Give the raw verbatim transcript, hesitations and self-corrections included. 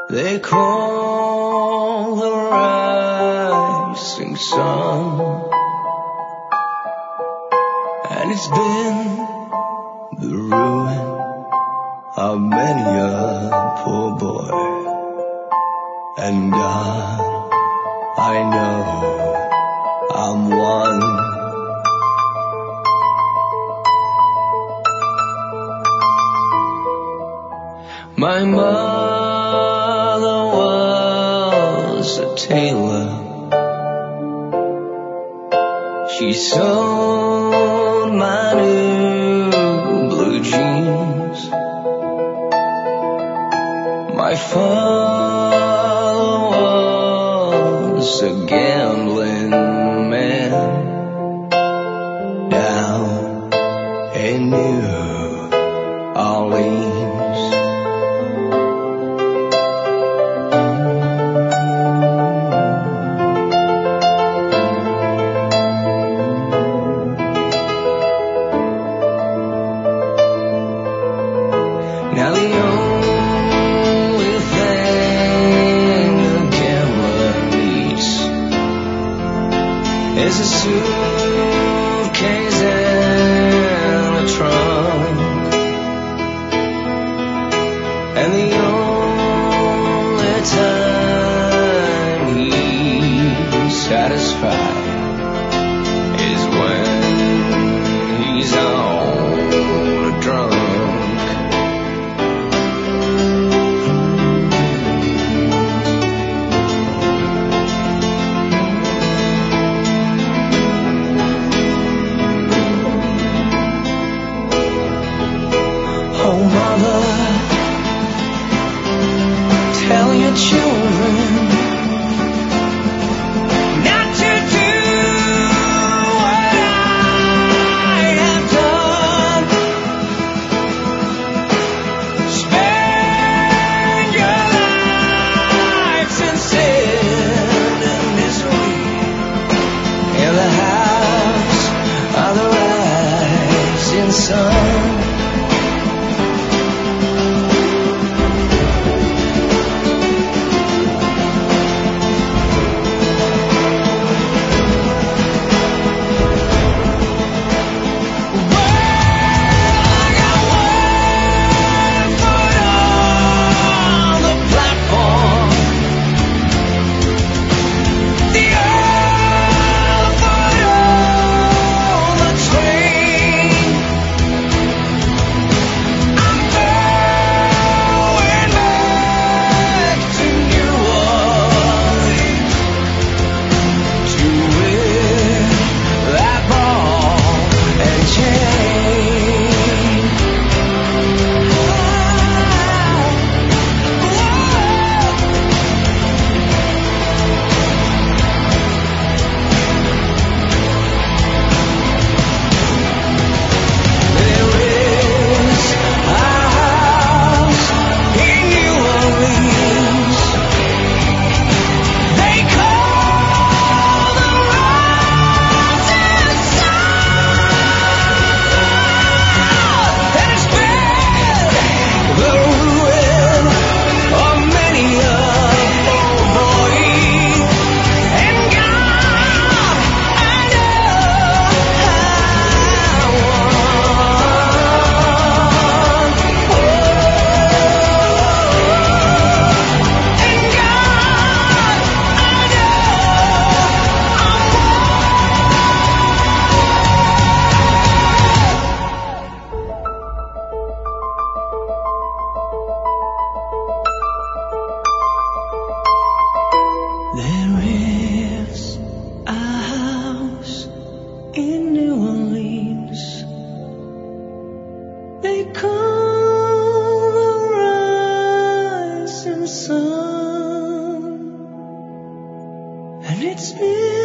They call the rising sun, and it's been the ruin of many a poor boy. And God, I know I'm one. My mother was a tailor. She sewed my new blue jeans. My father was a gambling man down in New Orleans. Now the only thing a gambler needs is a suitcase and a trunk, and the only time he's satisfied is when he's on a drunk. Oh, mother, tell your children not to do what I have done. Spend your lives in sin and misery in the house of the rising sun. There is a house in New Orleans they call the rising sun, and it's been